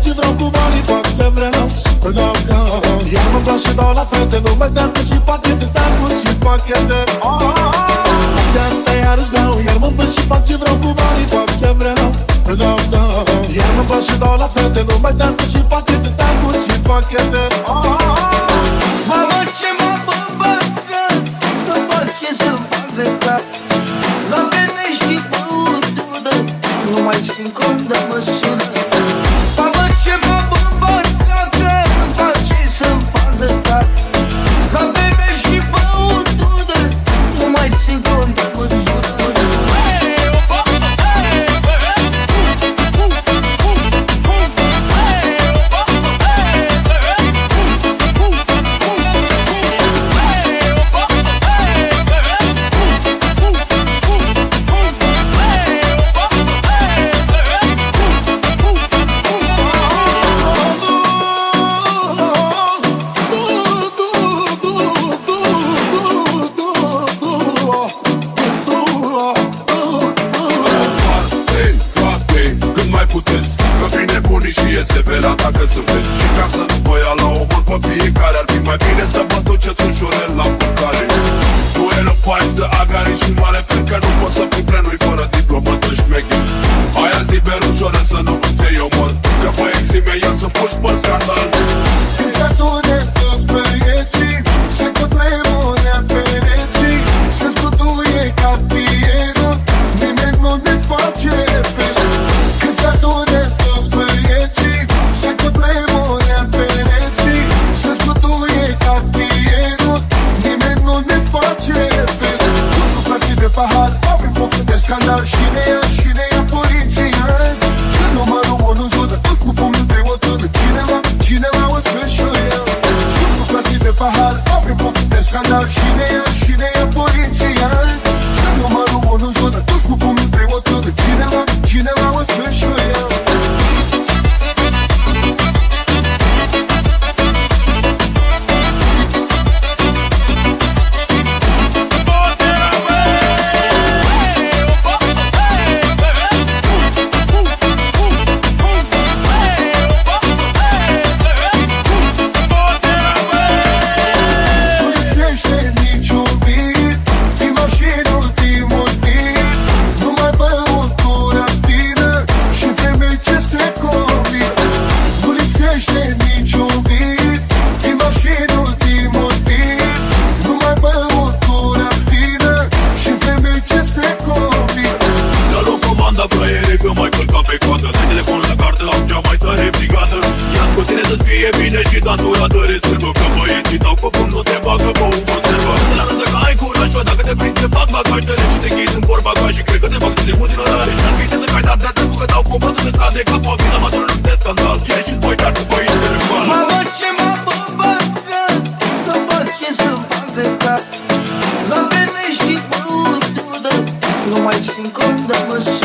ce vreau cu banii, fac ce vreau. Iar mă plac și dau la fete, nu mai dată și pachete, tacuri și pachete. De asta iarăși beau, iar mă îmbăl și fac ce vreau cu banii, fac ce vreau. Iar mă plac și dau la fete, nu mai dată și pachete, tacuri și pachete. Mamă, ce mă bagă, după ce să bagă cap la femei și băutură, nu mai țin cont de măsură. Mamă, ce mă bagă, după ce să bagă cap la femei și băutură, nu mai țin cont de măsură. Nu mai țin cont de măsură.